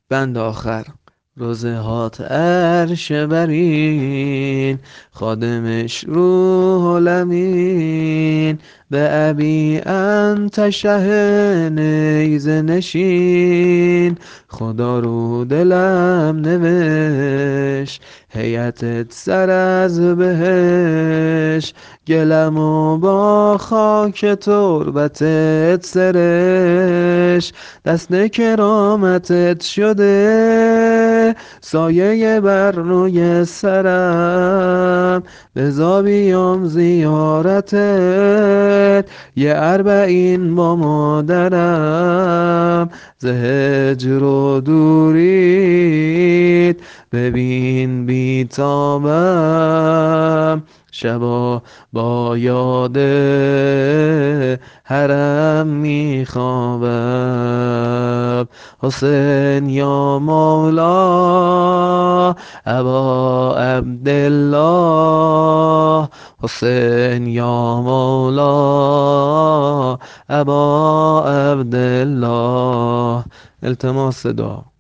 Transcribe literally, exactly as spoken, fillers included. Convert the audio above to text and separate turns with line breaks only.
بند آخر روزه هات عرش برین، خادمش روح الامین، به ابی انت شه نیزه نشین. خدا رو دلم نوشت هیئتت سر از بهش، گلم و با خاک تربتت سرش. دست کرامتت شده سایه بر روی سرم، بزا بیام زیارتت یه اربعین با مادرم. ز هجر و دورید ببین بیتابم، شبا با یاد حرم میخوابم. حسین یا مولا ابا عبدالله، حسین یا مولا ابا عبدالله. التماس دعا.